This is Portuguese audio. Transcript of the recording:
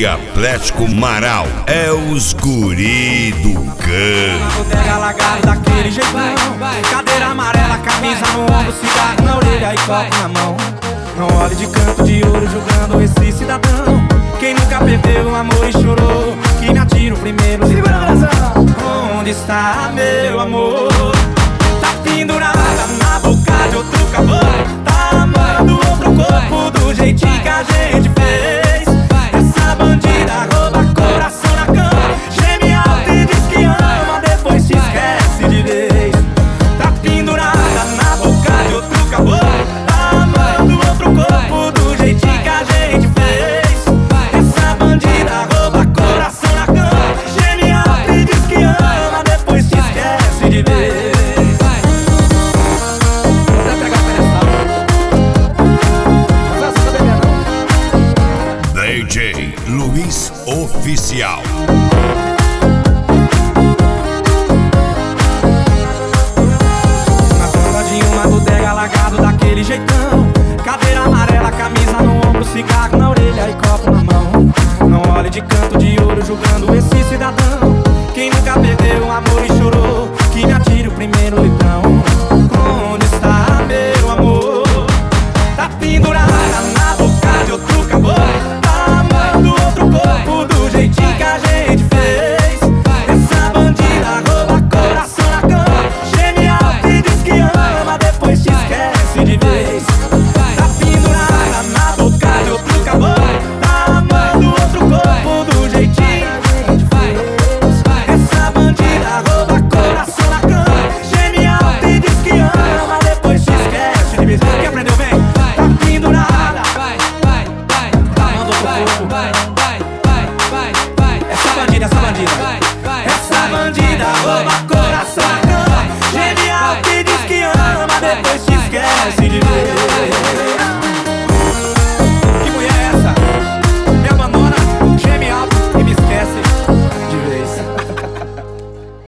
e Atlético Marau é os guri do canto. Bodega lagado daquele jeitão, cadeira amarela, camisa no ombro, cigarro na orelha e copo na mão. Não olhe de canto de ouro julgando esse cidadão. Quem nunca perdeu o amor e chorou, que me atira o primeiro litrão. Onde está meu amor? Tá pendurada na boca de outro caboclo, tá amando outro corpo do jeitinho que a gente fez. Essa bandida rouba coração na cama, geme alto e diz que ama, depois se esquece de vez. Tá pendurada na boca de outro caboclo, tá amando outro corpo do jeitinho que a gente fez. Essa bandida rouba coração na cama, geme alto e diz que ama, depois se esquece de vez. DJ Luiz Oficial. Na porta de uma bodega lagado daquele jeitão, cadeira amarela, camisa no ombro, cigarro na orelha e copo na mão. Não olhe de canto de ouro julgando esse cidadão. Quem nunca perdeu o amor e chorou, que me atire o primeiro litrão. Onde está meu amor? Tá pendurada na boca de outro caboclo, tá amando outro corpo do jeitinho que a gente fez. Essa bandida rouba coração na cama, geme alto e diz que ama, depois se esquece de vez. Tá pendurada na boca de outro caboclo, tá amando outro corpo do jeitinho que a gente fez. Essa bandida rouba coração na cama, geme alto e diz que ama, depois se esquece de vez. Quem aprendeu bem? Tá pendurada, amando outro corpo. Essa bandida rouba coração na cama, geme alto e diz que ama, depois se